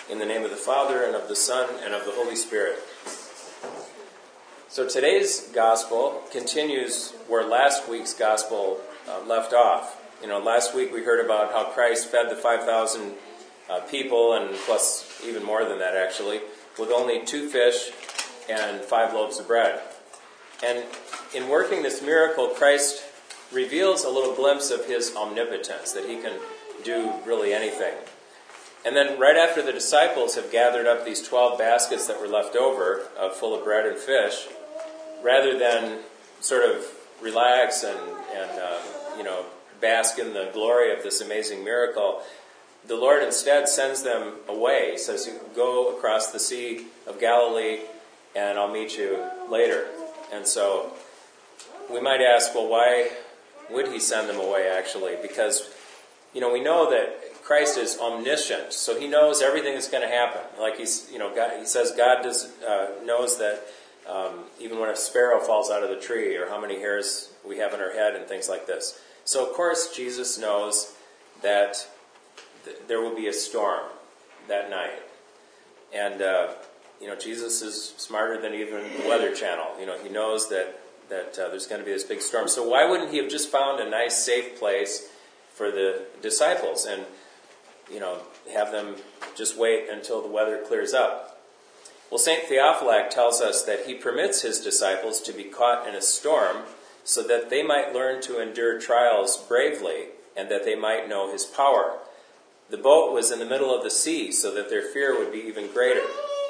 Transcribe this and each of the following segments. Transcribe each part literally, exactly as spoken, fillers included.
In the name of the Father, and of the Son, and of the Holy Spirit. So today's gospel continues where last week's gospel uh, left off. You know, last week we heard about how Christ fed the five thousand uh, people, and plus even more than that actually, with only two fish and five loaves of bread. And in working this miracle, Christ reveals a little glimpse of his omnipotence, that he can do really anything. And then right after the disciples have gathered up these twelve baskets that were left over, uh, full of bread and fish, rather than sort of relax and, and uh, you know, bask in the glory of this amazing miracle, the Lord instead sends them away. He says, go across the Sea of Galilee and I'll meet you later. And so we might ask, well, why would he send them away actually? Because, you know, we know that Christ is omniscient, so he knows everything that's going to happen. Like he's, you know, God, he says God does uh, knows that um, even when a sparrow falls out of the tree, or how many hairs we have in our head, and things like this. So of course Jesus knows that th- there will be a storm that night, and uh, you know Jesus is smarter than even the Weather Channel. You know he knows that that uh, there's going to be this big storm. So why wouldn't he have just found a nice, safe place for the disciples and you know, have them just wait until the weather clears up? Well, Saint Theophylact tells us that he permits his disciples to be caught in a storm so that they might learn to endure trials bravely and that they might know his power. The boat was in the middle of the sea so that their fear would be even greater.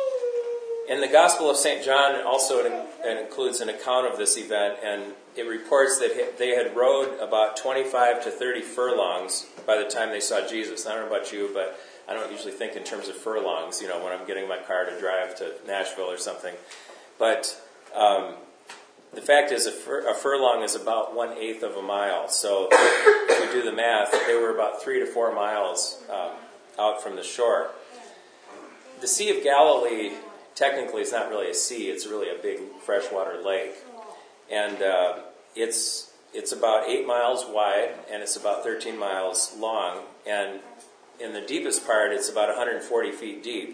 In the Gospel of Saint John also it includes an account of this event, and it reports that they had rowed about twenty-five to thirty furlongs by the time they saw Jesus. I don't know about you, but I don't usually think in terms of furlongs, you know, when I'm getting my car to drive to Nashville or something. But um, the fact is a, fur, a furlong is about one-eighth of a mile. So if we do the math, they were about three to four miles um, out from the shore. The Sea of Galilee, technically, it's not really a sea. It's really a big freshwater lake. And uh, it's it's about eight miles wide, and it's about thirteen miles long. And in the deepest part, it's about one hundred forty feet deep.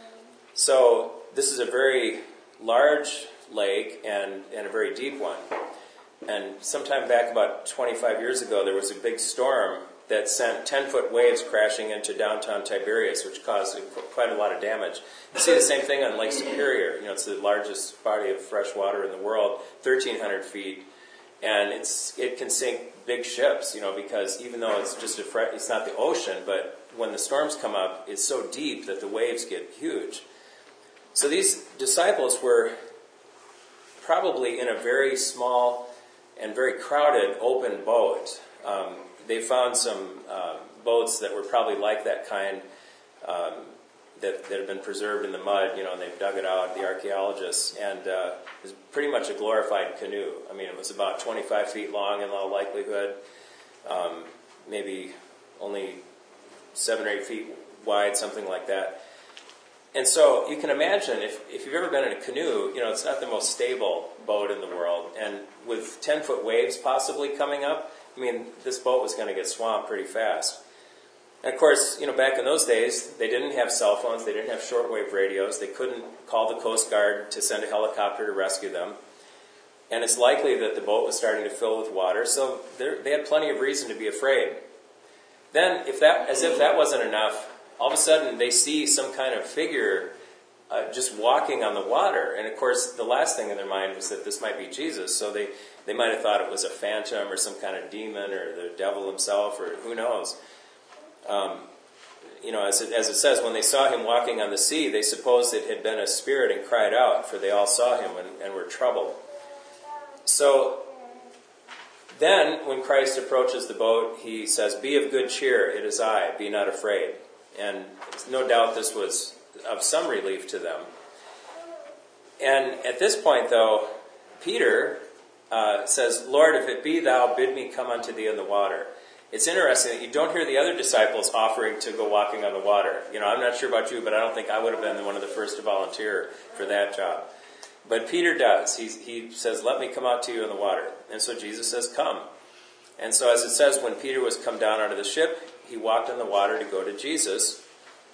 So this is a very large lake and, and a very deep one. And sometime back about twenty-five years ago, there was a big storm that sent ten-foot waves crashing into downtown Tiberias, which caused quite a lot of damage. You see the same thing on Lake Superior. You know, it's the largest body of fresh water in the world, thirteen hundred feet, and it's it can sink big ships. You know, because even though it's just a fre- it's not the ocean, but when the storms come up, it's so deep that the waves get huge. So these disciples were probably in a very small and very crowded open boat. Um, They found some uh, boats that were probably like that kind um, that, that have been preserved in the mud, you know, and they've dug it out, the archaeologists, and uh, it was pretty much a glorified canoe. I mean, it was about twenty-five feet long in all likelihood, um, maybe only seven or eight feet wide, something like that. And so you can imagine, if, if you've ever been in a canoe, you know, it's not the most stable boat in the world, and with ten-foot waves possibly coming up, I mean, this boat was going to get swamped pretty fast. And of course, you know, back in those days, they didn't have cell phones, they didn't have shortwave radios, they couldn't call the Coast Guard to send a helicopter to rescue them. And it's likely that the boat was starting to fill with water, so they had plenty of reason to be afraid. Then, if that, as if that wasn't enough, all of a sudden they see some kind of figure uh, just walking on the water. And of course, the last thing in their mind was that this might be Jesus, so they They might have thought it was a phantom or some kind of demon or the devil himself or who knows. Um, you know, as it, as it says, when they saw him walking on the sea, they supposed it had been a spirit and cried out, for they all saw him and, and were troubled. So then, when Christ approaches the boat, he says, "Be of good cheer, it is I, be not afraid." And no doubt this was of some relief to them. And at this point, though, Peter Uh, says, "Lord, if it be thou, bid me come unto thee in the water." It's interesting that you don't hear the other disciples offering to go walking on the water. You know, I'm not sure about you, but I don't think I would have been one of the first to volunteer for that job. But Peter does. He, he says, "Let me come out to you in the water." And so Jesus says, "Come." And so as it says, when Peter was come down out of the ship, he walked on the water to go to Jesus.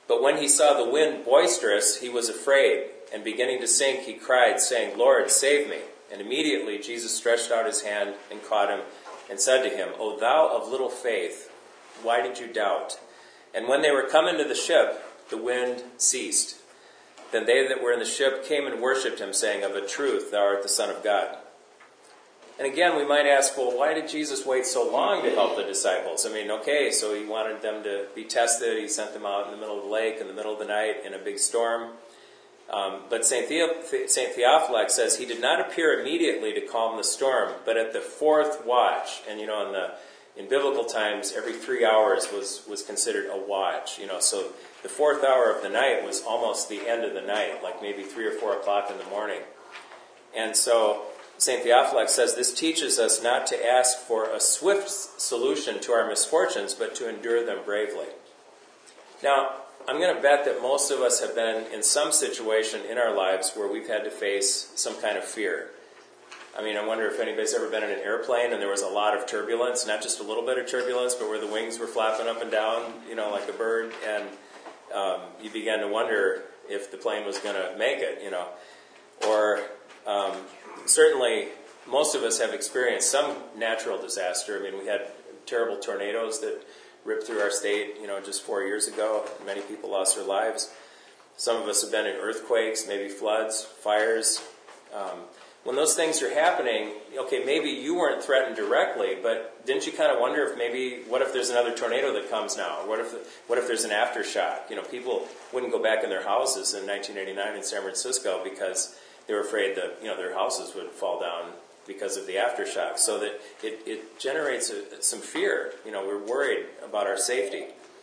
But when he saw the wind boisterous, he was afraid, and beginning to sink, he cried, saying, Lord, save me. And immediately Jesus stretched out his hand and caught him, and said to him, O thou of little faith, why did you doubt? And when they were come into the ship, the wind ceased. Then they that were in the ship came and worshipped him, saying, Of a truth, thou art the Son of God. And again, we might ask, well, why did Jesus wait so long to help the disciples? I mean, okay, so he wanted them to be tested. He sent them out in the middle of the lake in the middle of the night in a big storm. Um, but Saint The- Saint Theophylact says he did not appear immediately to calm the storm, but at the fourth watch. And, you know, in the in biblical times, every three hours was, was considered a watch. You know, so the fourth hour of the night was almost the end of the night, like maybe three or four o'clock in the morning. And so Saint Theophylact says this teaches us not to ask for a swift solution to our misfortunes, but to endure them bravely. Now, I'm going to bet that most of us have been in some situation in our lives where we've had to face some kind of fear. I mean, I wonder if anybody's ever been in an airplane and there was a lot of turbulence, not just a little bit of turbulence, but where the wings were flapping up and down, you know, like a bird, and um, you began to wonder if the plane was going to make it, you know. Or um, certainly most of us have experienced some natural disaster. I mean, we had terrible tornadoes that ripped through our state, you know, just four years ago. Many people lost their lives. Some of us have been in earthquakes, maybe floods, fires. Um, when those things are happening, okay, maybe you weren't threatened directly, but didn't you kind of wonder if maybe, what if there's another tornado that comes now? Or what if what if there's an aftershock? You know, people wouldn't go back in their houses in nineteen eighty-nine in San Francisco because they were afraid that, you know, their houses would fall down because of the aftershock. So that it, it generates a, some fear. You know, we're worried about our safety.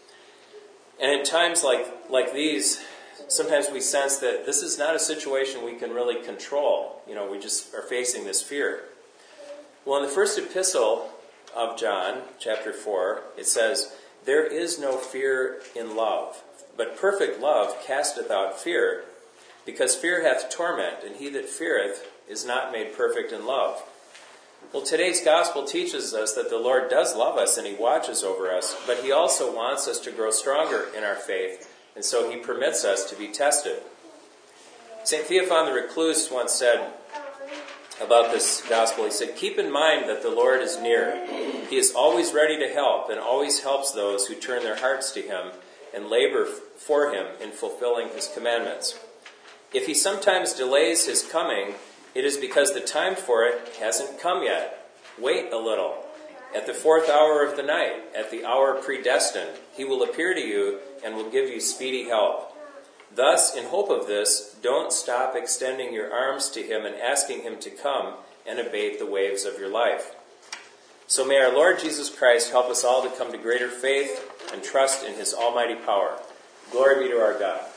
And in times like like these, sometimes we sense that this is not a situation we can really control. You know, we just are facing this fear. Well, in the first epistle of John, chapter four, it says, There is no fear in love, but perfect love casteth out fear, because fear hath torment, and he that feareth is not made perfect in love. Well, today's gospel teaches us that the Lord does love us and he watches over us, but he also wants us to grow stronger in our faith, and so he permits us to be tested. Saint Theophan the Recluse once said about this gospel, he said, Keep in mind that the Lord is near. He is always ready to help and always helps those who turn their hearts to him and labor for him in fulfilling his commandments. If he sometimes delays his coming, it is because the time for it hasn't come yet. Wait a little. At the fourth hour of the night, at the hour predestined, he will appear to you and will give you speedy help. Thus, in hope of this, don't stop extending your arms to him and asking him to come and abate the waves of your life. So may our Lord Jesus Christ help us all to come to greater faith and trust in his almighty power. Glory be to our God.